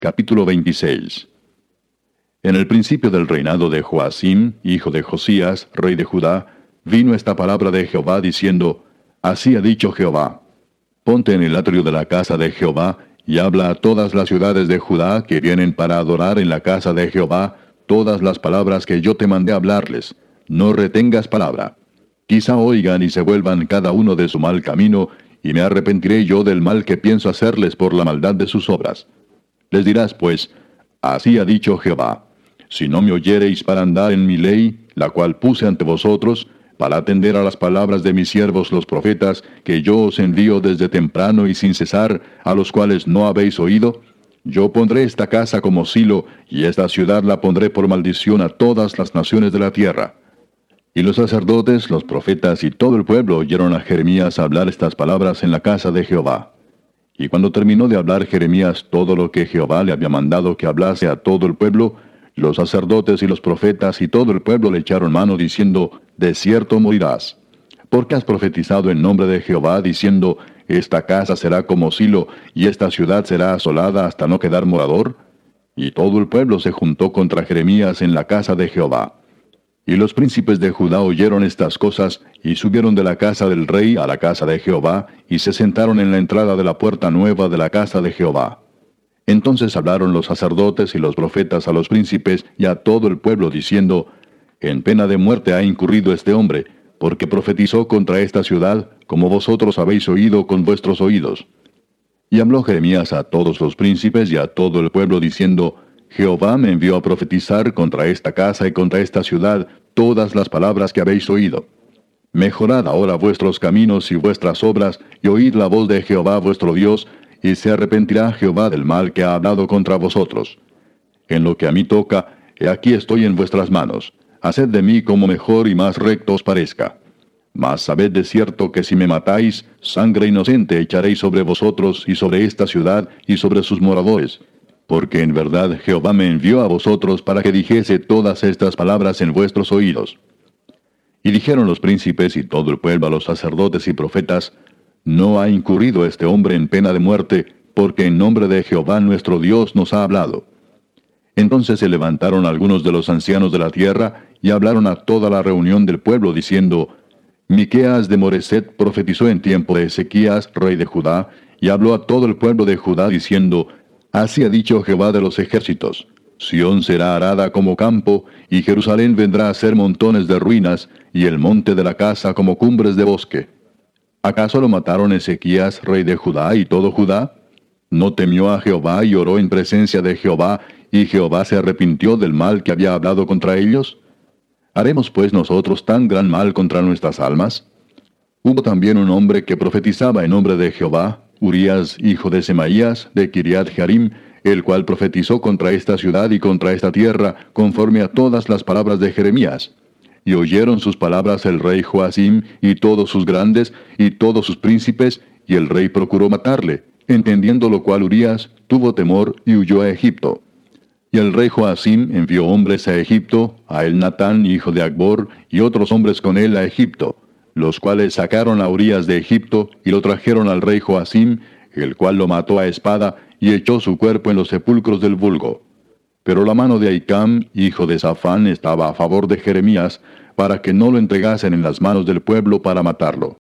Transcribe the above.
Capítulo 26. En el principio del reinado de Joacim, hijo de Josías, rey de Judá, vino esta palabra de Jehová diciendo: Así ha dicho Jehová: Ponte en el atrio de la casa de Jehová, y habla a todas las ciudades de Judá que vienen para adorar en la casa de Jehová todas las palabras que yo te mandé hablarles. No retengas palabra. Quizá oigan y se vuelvan cada uno de su mal camino, y me arrepentiré yo del mal que pienso hacerles por la maldad de sus obras. Les dirás pues: Así ha dicho Jehová: Si no me oyereis para andar en mi ley, la cual puse ante vosotros, para atender a las palabras de mis siervos los profetas, que yo os envío desde temprano y sin cesar, a los cuales no habéis oído, yo pondré esta casa como silo, y esta ciudad la pondré por maldición a todas las naciones de la tierra. Y los sacerdotes, los profetas y todo el pueblo oyeron a Jeremías hablar estas palabras en la casa de Jehová. Y cuando terminó de hablar Jeremías todo lo que Jehová le había mandado que hablase a todo el pueblo, los sacerdotes y los profetas y todo el pueblo le echaron mano diciendo: De cierto morirás. Porque has profetizado en nombre de Jehová diciendo: Esta casa será como silo, y esta ciudad será asolada hasta no quedar morador. Y todo el pueblo se juntó contra Jeremías en la casa de Jehová. Y los príncipes de Judá oyeron estas cosas, y subieron de la casa del rey a la casa de Jehová, y se sentaron en la entrada de la puerta nueva de la casa de Jehová. Entonces hablaron los sacerdotes y los profetas a los príncipes y a todo el pueblo, diciendo: En pena de muerte ha incurrido este hombre, porque profetizó contra esta ciudad, como vosotros habéis oído con vuestros oídos. Y habló Jeremías a todos los príncipes y a todo el pueblo, diciendo: Jehová me envió a profetizar contra esta casa y contra esta ciudad todas las palabras que habéis oído. Mejorad ahora vuestros caminos y vuestras obras, y oíd la voz de Jehová vuestro Dios, y se arrepentirá Jehová del mal que ha hablado contra vosotros. En lo que a mí toca, he aquí estoy en vuestras manos. Haced de mí como mejor y más recto os parezca. Mas sabed de cierto que si me matáis, sangre inocente echaréis sobre vosotros y sobre esta ciudad y sobre sus moradores. Porque en verdad Jehová me envió a vosotros para que dijese todas estas palabras en vuestros oídos. Y dijeron los príncipes y todo el pueblo a los sacerdotes y profetas: No ha incurrido este hombre en pena de muerte, porque en nombre de Jehová nuestro Dios nos ha hablado. Entonces se levantaron algunos de los ancianos de la tierra, y hablaron a toda la reunión del pueblo, diciendo: Miqueas de Moreset profetizó en tiempo de Ezequías, rey de Judá, y habló a todo el pueblo de Judá, diciendo: Así ha dicho Jehová de los ejércitos: Sión será arada como campo, y Jerusalén vendrá a ser montones de ruinas, y el monte de la casa como cumbres de bosque. ¿Acaso lo mataron Ezequías, rey de Judá, y todo Judá? ¿No temió a Jehová y oró en presencia de Jehová, y Jehová se arrepintió del mal que había hablado contra ellos? ¿Haremos pues nosotros tan gran mal contra nuestras almas? Hubo también un hombre que profetizaba en nombre de Jehová, Urías, hijo de Semaías, de Kiriat Jearim, el cual profetizó contra esta ciudad y contra esta tierra, conforme a todas las palabras de Jeremías. Y oyeron sus palabras el rey Joacim, y todos sus grandes, y todos sus príncipes, y el rey procuró matarle, entendiendo lo cual Urías tuvo temor y huyó a Egipto. Y el rey Joacim envió hombres a Egipto, a Elnatán, hijo de Acbor, y otros hombres con él a Egipto, los cuales sacaron a Urías de Egipto, y lo trajeron al rey Joacim, el cual lo mató a espada, y echó su cuerpo en los sepulcros del vulgo. Pero la mano de Ahicam, hijo de Safán, estaba a favor de Jeremías, para que no lo entregasen en las manos del pueblo para matarlo.